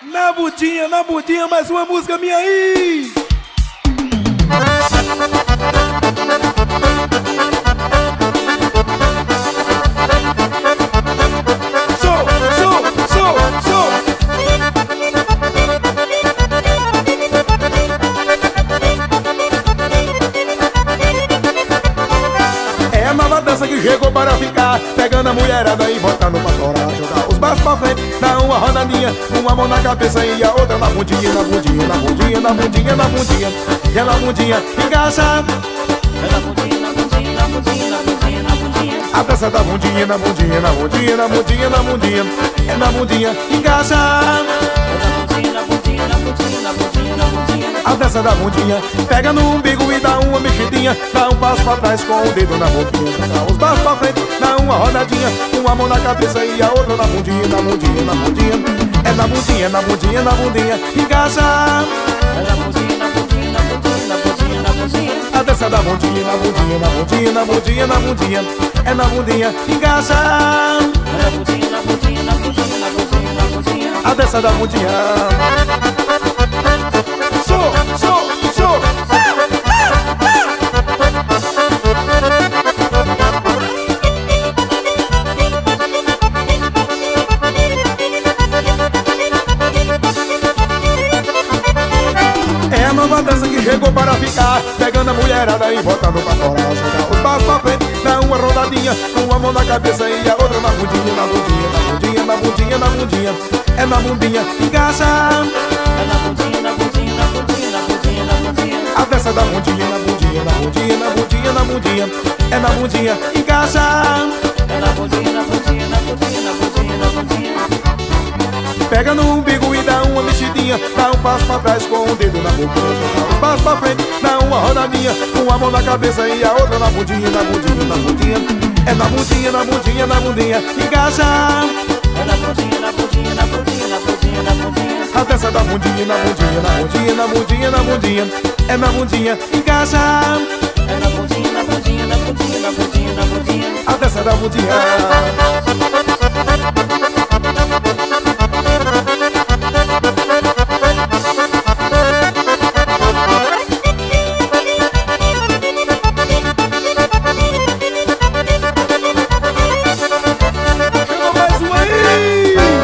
Na budinha, mais uma música minha aí. Show, show, show, show. É a nova dança que chegou para ficar, pegando a mulherada e botando pra fora. Jogar os braços pra frente, dá uma rodadinha, uma mão na cabeça e a outra na bundinha, na bundinha, na bundinha, na bundinha, na bundinha. E ela bundinha engaja. Na bundinha, na bundinha, na bundinha, na bundinha, na bundinha. A dança da bundinha, na bundinha, na bundinha, na bundinha, na bundinha. É na bundinha engaja. Na bundinha, na bundinha, na bundinha, na bundinha, na bundinha. A dança da bundinha, pega no umbigo e dá uma mexidinha, dá um passo pra trás com o dedo na boquinha, dá os passos pra frente, dá uma rodadinha, uma mão na cabeça e a outra na bundinha, na bundinha, na bundinha. É na bundinha, na bundinha, na bundinha, engaja. Na bundinha, na bundinha, na bundinha, na bundinha, na bundinha. A dança da bundinha, na bundinha, na bundinha, na bundinha, na bundinha. É na bundinha, engaja. Na bundinha, na bundinha, na bundinha, na bundinha, na bundinha. A dança da bundinha. Show, show, show. É a nova dança que chegou para ficar, pegando a mulherada e botando pra fora. Jogar os passos pra frente, dá uma rodadinha, uma mão na cabeça e a outra na bundinha, na bundinha, na bundinha, na bundinha, na bundinha. É na bundinha, engaja. Na bundinha, na bundinha, na bundinha, na bundinha, na bundinha. A dança da bundinha, na bundinha, na bundinha, na bundinha, na bundinha. É na bundinha, engaja. Na bundinha, na bundinha, na bundinha, na bundinha, na bundinha. Pega no umbigo e dá uma mexidinha, dá um passo pra trás com o dedo na boquinha, dá uns passos pra frente, dá uma rodadinha, uma mão na cabeça e a outra na bundinha, na bundinha, na bundinha. É na bundinha, na bundinha, na bundinha, engaja. Na bundinha, na bundinha, na bundinha, na bundinha, na bundinha. A dança da bundinha, na bundinha, na bundinha, na bundinha, na bundinha. É na bundinha, engaja. Na bundinha, na bundinha, na bundinha, na bundinha, na bundinha. A dança da bundinha.